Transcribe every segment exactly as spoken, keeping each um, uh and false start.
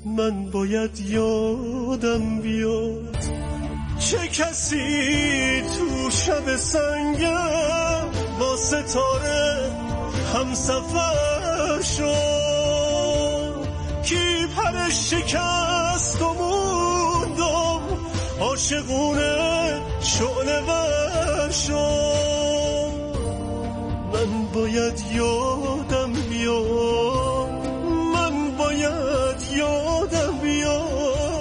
من باید یادم بیاد چه کسی تو شب سنگم با ستاره هم سفر شد کی پرش شکست و موندم عاشقونه شعله ور شد من باید یادم بیاد من باید یادم بیاد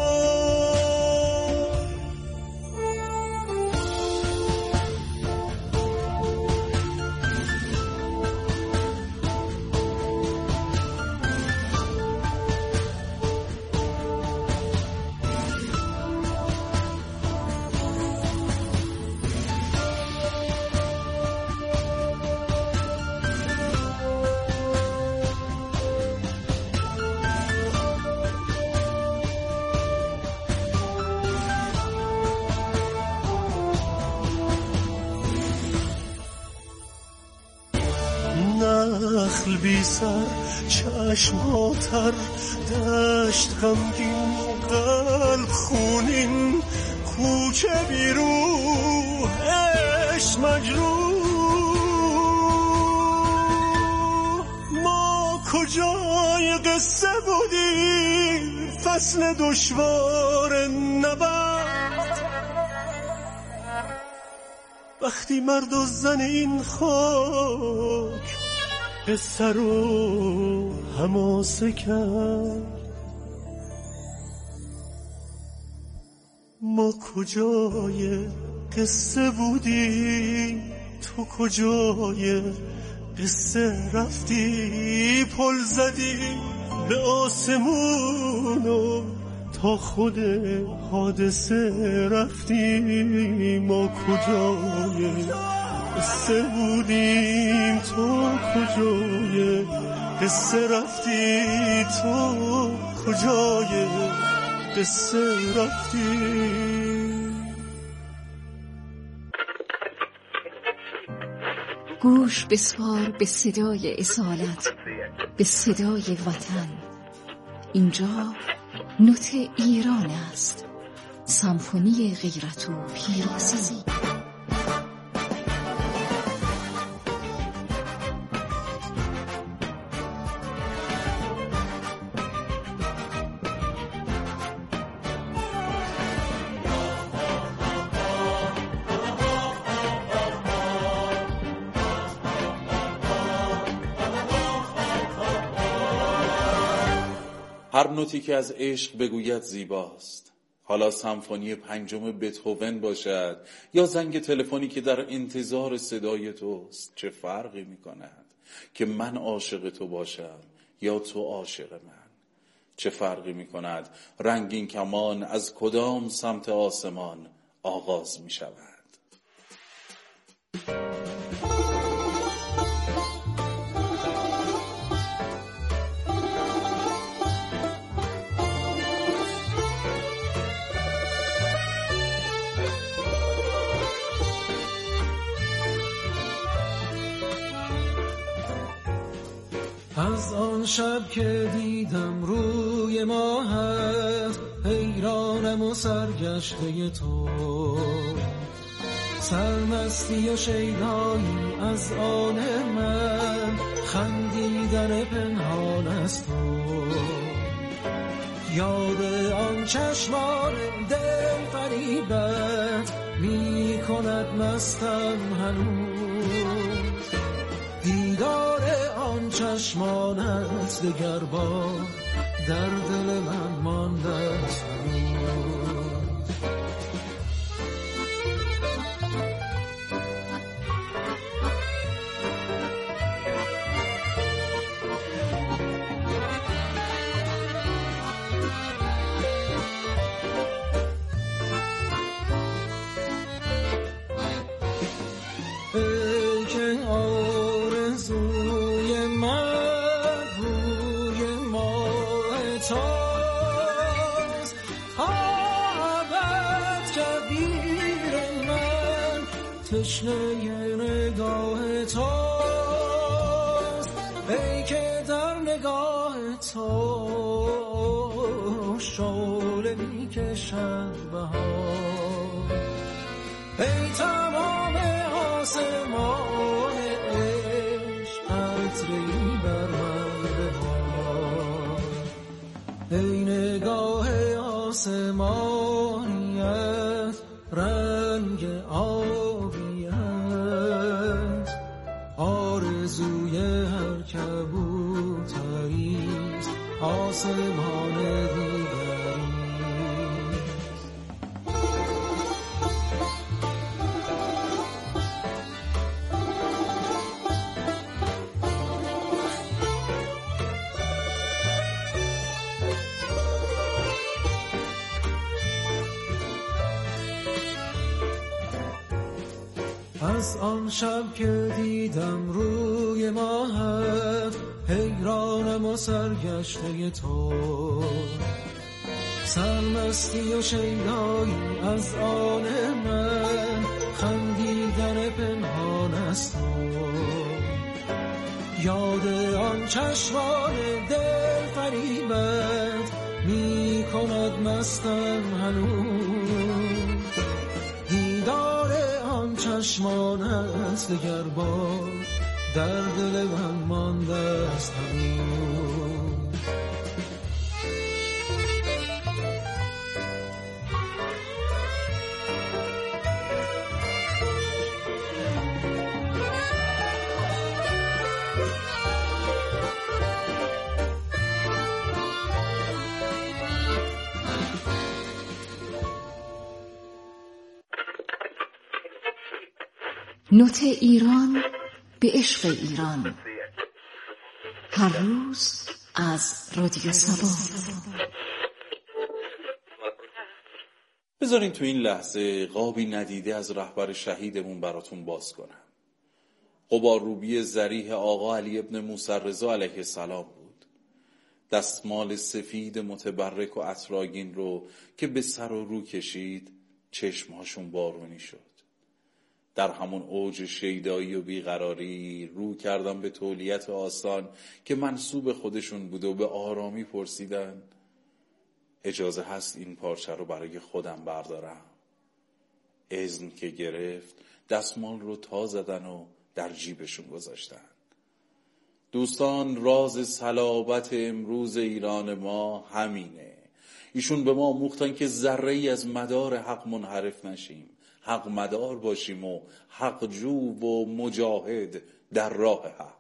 نخل بی سر چشماتر دشت غمگین قلب خونین کوچه بی روح عشق مجروح ما کجای قصه بودیم فصل دشوار نبرد وقتی مرد و زن این خاک قصه رو حماسه کرد ما کجای قصه بودی تو کجای قصه رفتی پل زدی به آسمونو تا خود حادثه رفتی ما کجای قصه بودیم تو کجای قصه رفتی تو کجای قصه رفتی گوش بسپار به صدای اصالت به صدای وطن اینجا نوت ایران است سمفونی غیرت و پیروزی هر نوتی که از عشق بگوید زیباست، حالا سمفونی پنجم بتهوون باشد یا زنگ تلفنی که در انتظار صدای توست، چه فرقی می کند که من عاشق تو باشم یا تو عاشق من؟ چه فرقی می کند رنگین کمان از کدام سمت آسمان آغاز می شود؟ از آن شب که دیدم روی ماهت حیرانم و سرگشته تو سرمستی و شیدایی از آن من خندیدن پنهان از تو یاد آن چشمان دل فریبت می کند مستم هنوز دیدار آن چشمانت دگر بار در دل من مانده است هنوز ای که آرزوی من روی ماه تاست آبت کبیر من تشنه نگاه تاست ای که در نگاه تو شعله میکشد بهار. ای تمام آسمان عشق قطره‌ای بر من ببار. ای نگاه آسمانیت رنگ آبیت، آرزوی هر کبوتریست آسمان دیگری. از آن شب که دیدم روی ماهت، حیرانم و سرگشته تو. سرمستی و شیدایی از آن من، خندیدن پنهان از تو. یاد آن چشمان دل فریبت می کند مستم هنوز. دیدار آن چشمانت دگر بار در دل من مانده است هنوز. نوت ایران به عشق ایران، هر روز از رادیو صبا. بذارین تو این لحظه قابی ندیده از رهبر شهیدمون براتون باز کنم. غبارروبی ذریح آقا علی ابن موسی رضا علیه السلام بود. دستمال سفید متبرک و عطرآگین رو که به سر و رو کشید، چشمهاشون بارونی شد. در همون اوج شیدایی و بیقراری رو کردم به تولیت آستان که منسوب خودشون بود و به آرامی پرسیدن اجازه هست این پارچه رو برای خودم بردارم؟ اذن که گرفت، دستمال رو تا زدن و در جیبشون گذاشتن. دوستان، راز صلابت امروز ایران ما همینه. ایشون به ما آموختن که ذره ای از مدار حق منحرف نشیم، حق مدار باشیم و حق جو و مجاهد در راه حق.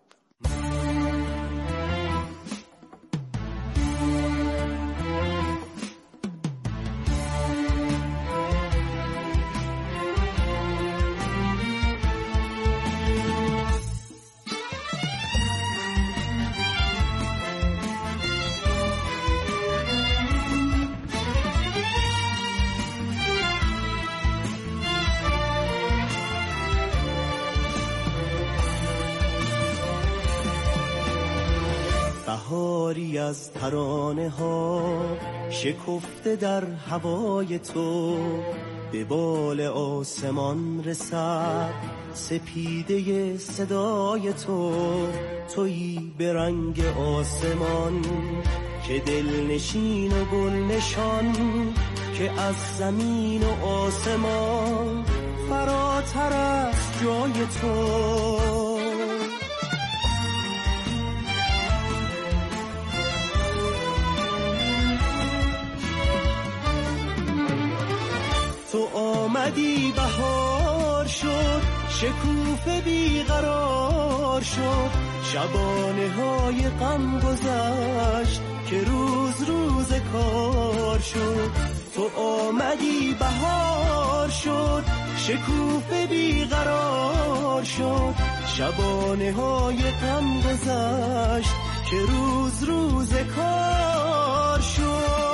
بهاری از ترانه ها شکفته در هوای تو، به بال آسمان رسد سپیده صدای تو. تویی به رنگ آسمان که دلنشین و گلنشان، که از زمین و آسمان فراتر است جای تو. تو آمدی بهار شد، شکوفه بیقرار شد، شبانه های غم گذشت که روز روز کار شد. تو آمدی بهار شد، شکوفه بیقرار شد، شبانه های غم گذشت که روز روز کار شد.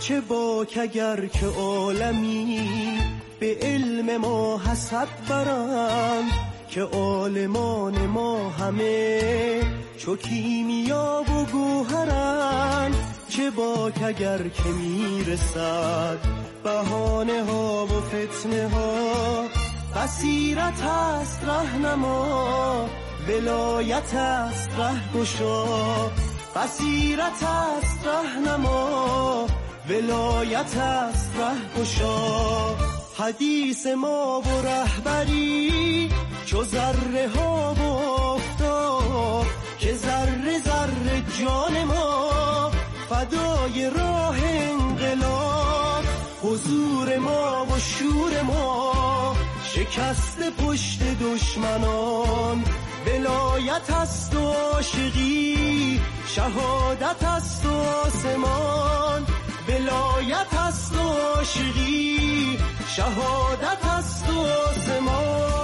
چه باک اگر که عالمی به علم ما حسد برند، که عالمان ما همه چو کیمیا و گوهرند. چه باک اگر که میرسد بهانه ها و فتنه ها، بصیرت است رهنما، ولایت است رهگشا. بصیرت است رهنما، ولایت است رهگشا. حدیث ما و رهبری چو ذره ها و افتاد، که ذره ذره جان ما فدای راه انقلاب. حضور ما و شور ما شکست پشت دشمنان، ولایت است و عاشقی، شهادت است و آسمان. ولایت است و عاشقی، شهادت است و آسمان.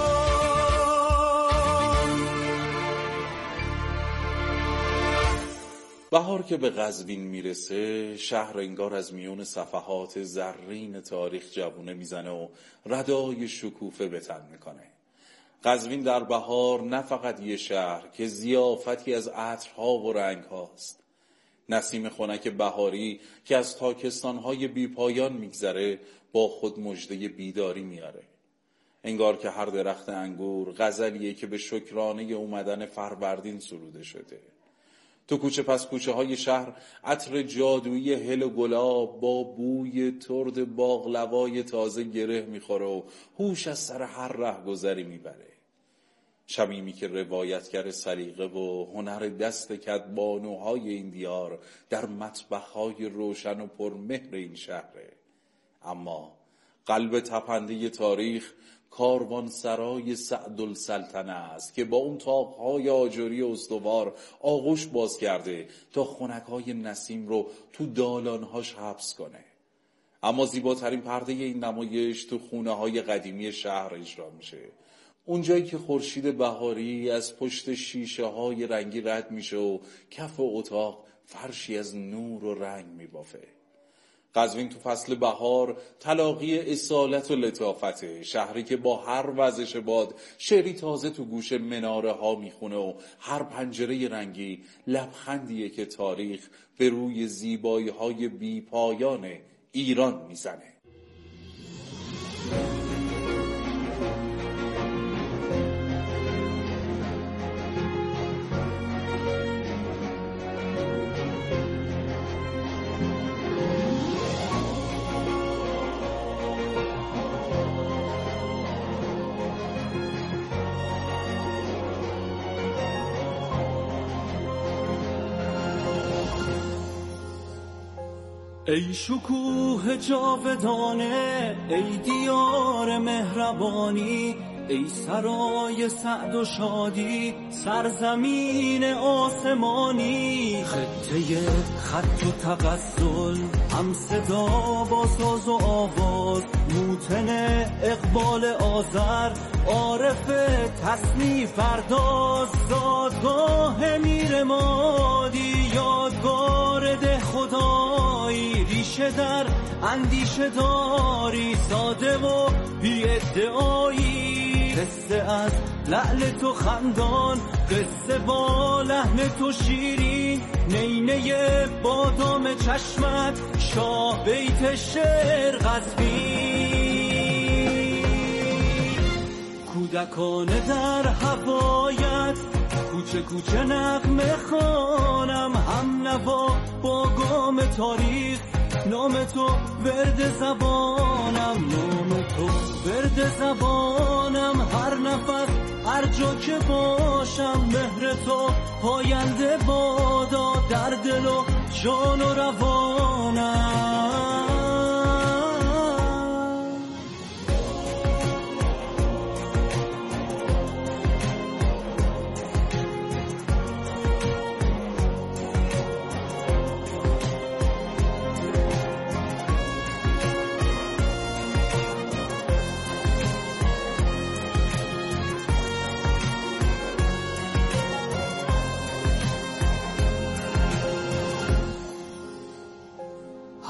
بهار که به قزوین میرسه، شهر انگار از میون صفحات زرین تاریخ جوونه میزنه و ردای شکوفه به تن میکنه. قزوین در بهار نه فقط یه شهر که ضیافتی از عطرها و رنگ هاست. نسیم خنک بهاری که از تاکستانهای بی پایان میگذره با خود مژده بیداری میاره. انگار که هر درخت انگور غزلیه که به شکرانه اومدن فروردین سروده شده. تو کوچه پس کوچه های شهر عطر جادویی هل و گلاب با بوی ترد باقلوای تازه گره میخوره و هوش از سر هر رهگذری میبره. شمیمی که روایتگر سلیقه و هنر دست کدبانوهای این دیار در مطبخ‌های روشن و پرمهر این شهره. اما قلب تپنده تاریخ کاروانسرای سعدالسلطنه است که با اون طاق‌های آجری استوار آغوش باز کرده تا خنک‌های نسیم رو تو دالان‌هاش حبس کنه. اما زیباترین پرده این نمایش تو خونه‌های قدیمی شهر اجرا میشه. اونجایی که خورشید بهاری از پشت شیشه‌های رنگی رد میشه و کف اتاق فرشی از نور و رنگ میبافه. قزوین تو فصل بهار تلاقی اصالت و لطافته، شهری که با هر وزش باد شعری تازه تو گوش مناره ها میخونه و هر پنجره رنگی لبخندیه که تاریخ به روی زیبایی های بی پایان ایران میزنه. ای شکوه جاودانه، ای دیار مهربانی، ای سرای سعد و شادی، سرزمین آسمانی. خطه خط و تغزل، هم صدا با ساز و آواز، موتن اقبال آذر، عارف تصنیف پرداز. دادگاه میر مادی، یادگار ده خدایی، ریشه در اندیشه داری، ساده و بی ادعایی. قصه از لعل تو خندان، قصه با لحن تو شیرین، نینه بادام چشمت، شاه بیت شعر قزوین. کودکانه در هوایت، کوچه کوچه نغمه خوانم، هم نوا با گام تاریخ، نام تو ورد زبانم، نام تو ورد زبانم. هر نفس هر جا که باشم، مهر تو پاینده بادا در دل و جان و روانم.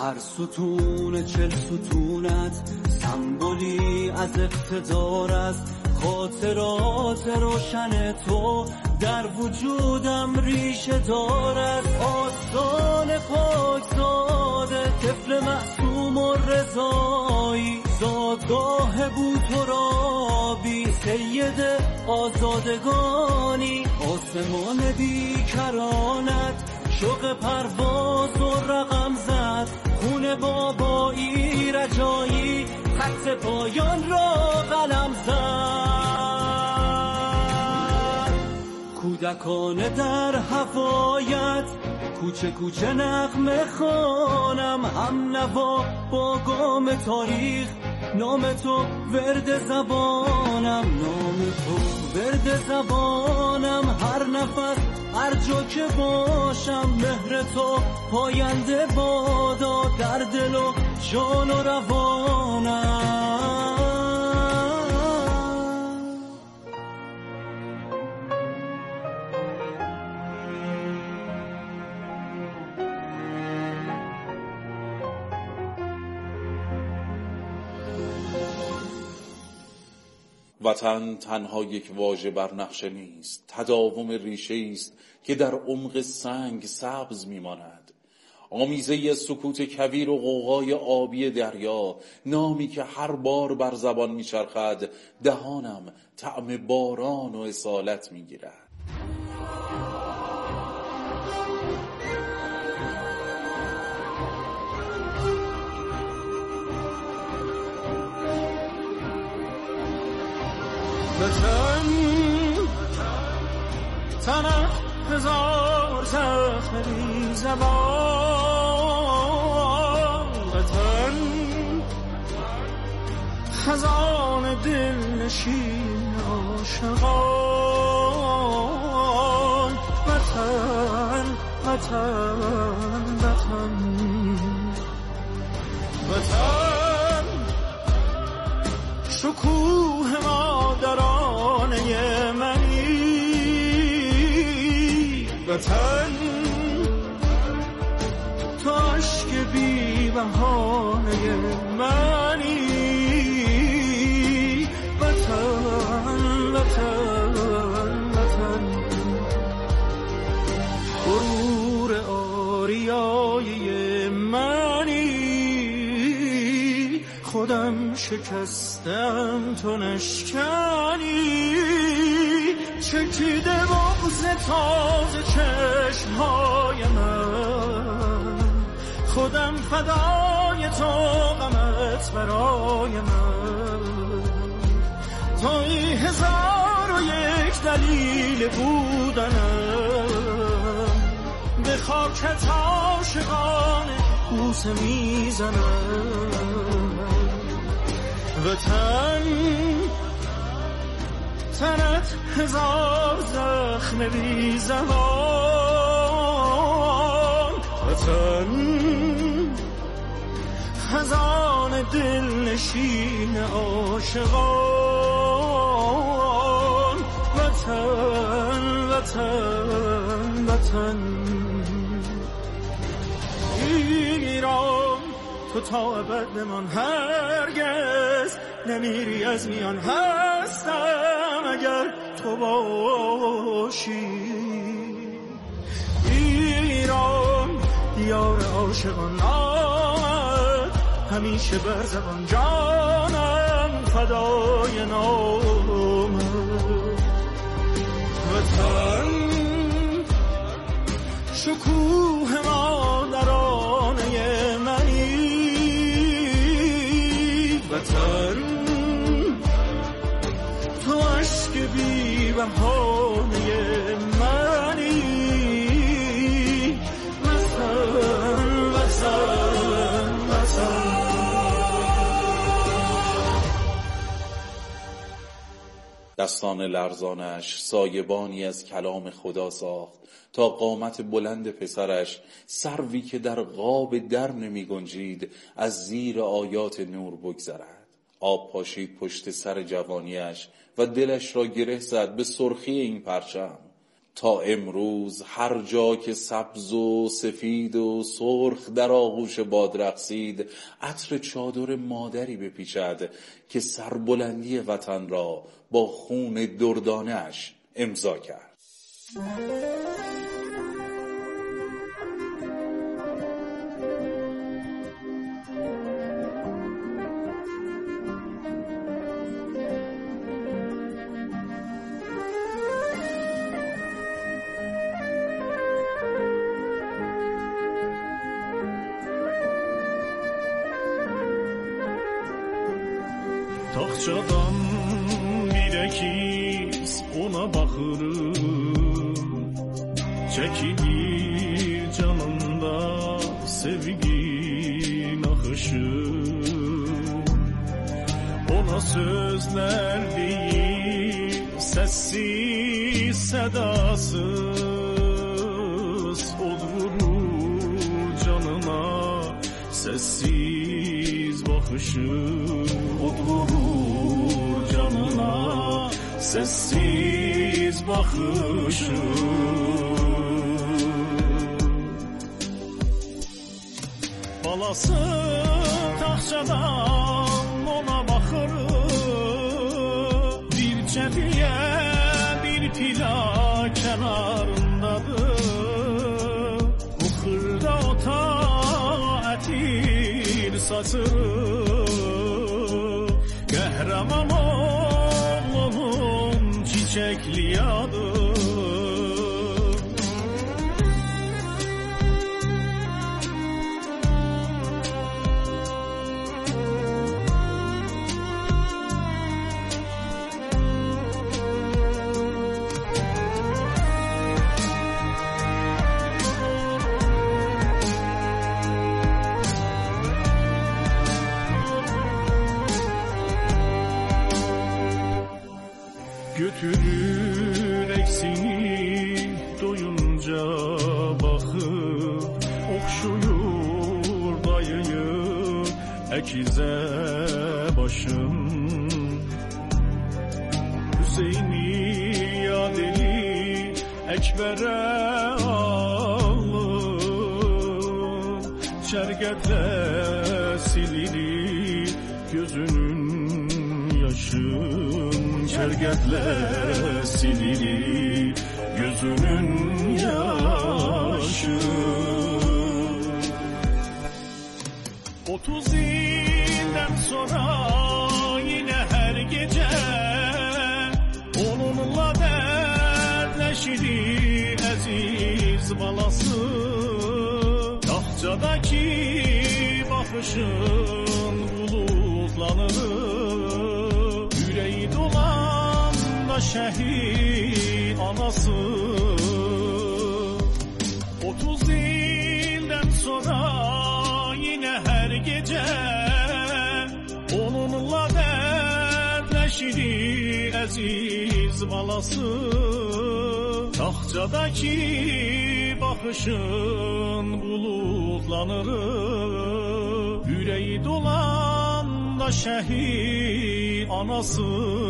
هر ستون چل ستونت سمبولی از اقتدار است. خاطرات روشن تو در وجودم ریشه دارد. آستان پاکزاده طفل معصوم و رضایی، زادگاه بود و رابی سید آزادگانی. آسمان بیکرانت شوق پرواز و رقم زد، خون بابایی رجایی خط پایان را قلم زد. کودکانه در هوایت کوچه کوچه نغمه خوانم، هم نوا با گام تاریخ، نام تو ورد زبانم، نام تو ورد زبانم. هر نفس هر جا که باشم مهر تو پاینده بادا در دل و جان و روانم. وطن تنها یک واژه بر نقشه نیست، تداوم ریشه است که در عمق سنگ سبز میماند. آمیزه سکوت کویر و غوغای آبی دریا، نامی که هر بار بر زبان میچرخد دهانم طعم باران و اصالت میگیرد. وطن تنه هزار زخم بی زبان، وطن خزان دل نشین عاشقان. وطن وطن وطن وطن شکوه مادرانه منی، وطن تو عشق بی بهانه منی. وطن وطن وطن غرور آریای منی، خودم شکستم تو نشکنی. چکیده بغض تازه چشمهای من، خودم فدای تو غمت برای من. توی هزار و یک دلیل بودنم، به خاکت عاشقانه بوسه میزنم. وطن تنت هزار زخم بی زبان، وطن خزان دل نشین عاشقان. وطن وطن وطن ایران تو تا ابد بمان، هرگز نمیری از میان. هستم اگر تو باشی، ایران دیار عاشقان. آمد همیشه بر زبان، جانم فدای نامت. وطن شکوه مادرانه منی، وطن تو عشق بی بهانه منی. وطن وطن وطن دستان لرزانش سایبانی از کلام خدا ساخت تا قامت بلند پسرش، سروی که در غاب در نمی گنجید، از زیر آیات نور بگذرد. آب پاشید پشت سر جوانیش و دلش را گره زد به سرخی این پرچم. تا امروز هر جا که سبز و سفید و سرخ در آغوش باد رقصید، عطر چادر مادری بپیچد که سربلندی وطن را با خون دردانه‌اش امضا کرد. Taxçadan bir əkiz ona baxırım, çəkilir canımda sevgin axışı. Ona sözlər deyir, səssiz sədasız, od vurur canına səssiz baxışı. Od vurur canına sessiz bakışı. Balası taxçadan ona baxır, bir çəpiyə bir pila kənarındadır. Bu xırda ota ətir saçır, qəhrəman oğlunun çiçəkli adı. Götürür eksini doyunca bakıp, okşuyur dayıyı əkize başım. Hüseyin'i yad eli Ekber'e alır, çergetle sililir gözünün yaşın. Çergetle sililir gözünün yaşı. Otuz ilden sonra yine her gece onunla dertleşir aziz balası. Taxçadaki bakışın bulutlanır, yüreği dolan da şehit anası. Otuz ilden sonra yine her gece onunla dertleşir aziz balası. Taxçadaki bakışın bulutlanır, yüreği dolan da şehit anası.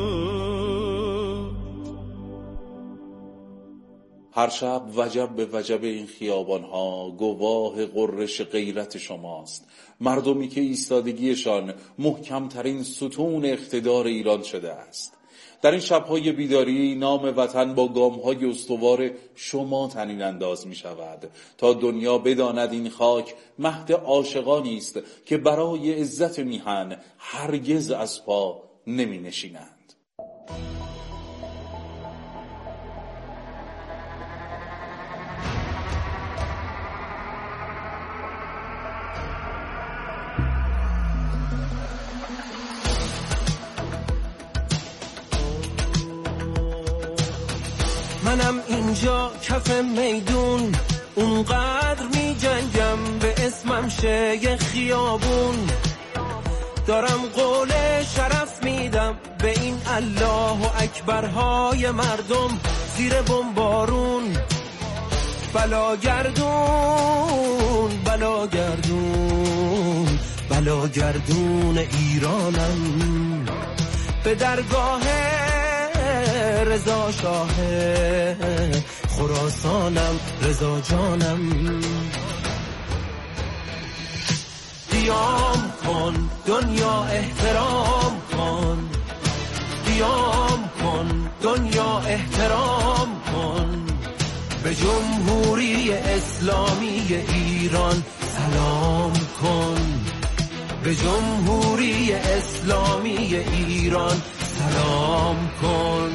هر شب وجب به وجب این خیابانها گواه غرش غیرت شماست. مردمی که ایستادگیشان محکمترین ستون اقتدار ایران شده است. در این شبهای بیداری نام وطن با گامهای استوار شما طنین انداز می شود تا دنیا بداند این خاک مهد عاشقانی است که برای عزت میهن هرگز از پا نمی نشینند. منم اینجا کف میدون اونقدر می جنگم به اسمم شه یه خیابون. دارم قول شرف میدم به این الله و اکبرهای مردم زیر بمبارون. بلا گردون بلا گردون بلا گردون ایرانم به درگاه رضا شاه خراسانم رضا جانم. قیام کن دنیا احترام کن، قیام کن دنیا احترام کن، به جمهوری اسلامی ایران سلام کن، به جمهوری اسلامی ایران سلام کن.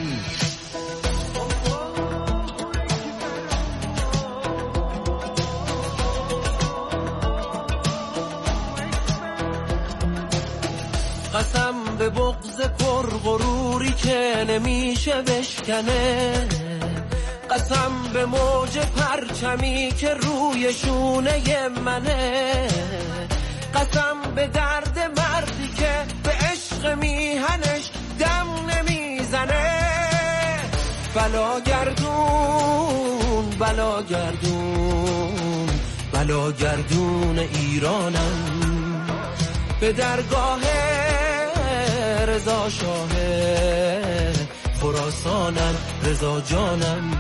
قسم به بغض پرغروری که نمیشه بشکنه، قسم به موج پرچمی که روی شونه منه، قسم به درد مردی که به عشق میهنش دم نمیزنه. بلا گردون بلا گردون بلا گردون ایرانم، به درگاه رضا شاه خراسانم رضا جانم.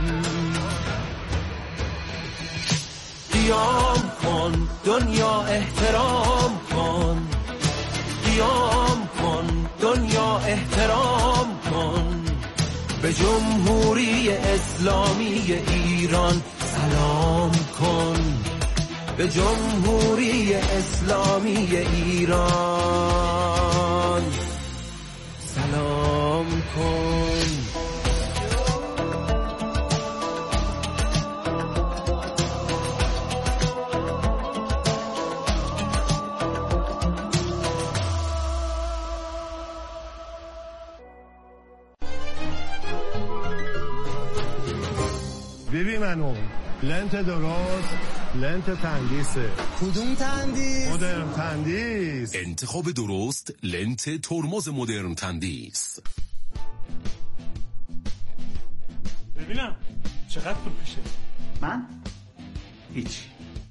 قیام کن دنیا احترام کن، قیام کن دنیا احترام کن، به جمهوری اسلامی ایران سلام کن، به جمهوری اسلامی ایران سلام کن. ببین منو لنت درست، لنت تندیسه. کدوم تندیس؟ مدرن تندیس. انتخاب درست لنت ترمز مدرن تندیس. ببینم چقدر پول پیشه؟ من؟ هیچ.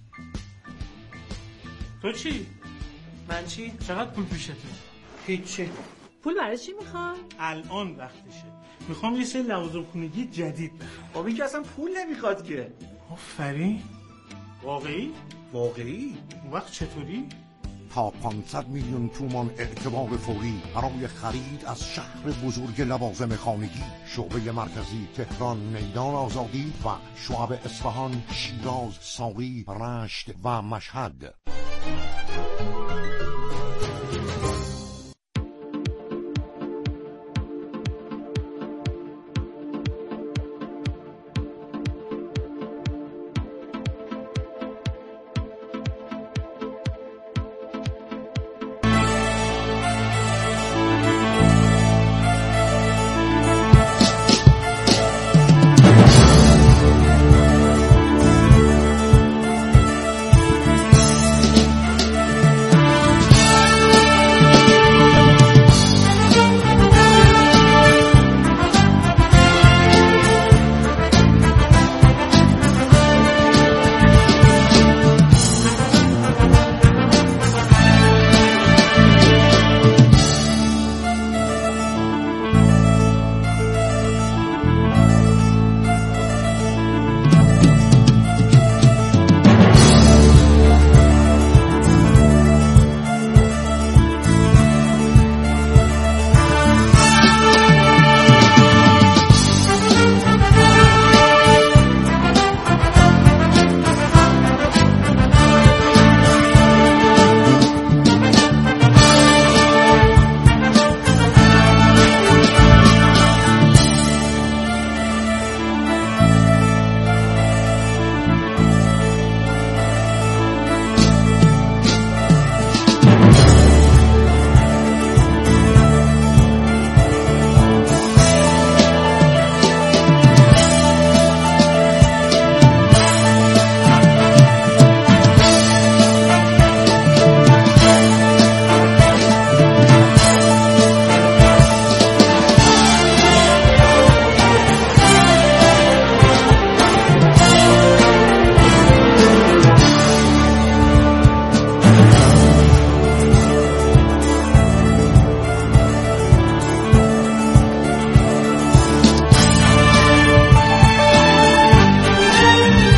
تو چی؟ من چی؟ چقدر پول پیشته؟ هیچی. پول برای چی میخوای؟ الان وقتشه. میخوام یه سری لوازم خونگی جدید بخرم. خب این که اصلا پول نمیخواد که. آفرین. واقعی؟ واقعی؟ اون وقت چطوری؟ تا پانصد میلیون تومان اعتبار فوری برای خرید از شهر بزرگ لوازم خانگی. شعبه مرکزی تهران میدان آزادی و شعب اصفهان، شیراز، ساقی، رشت و مشهد.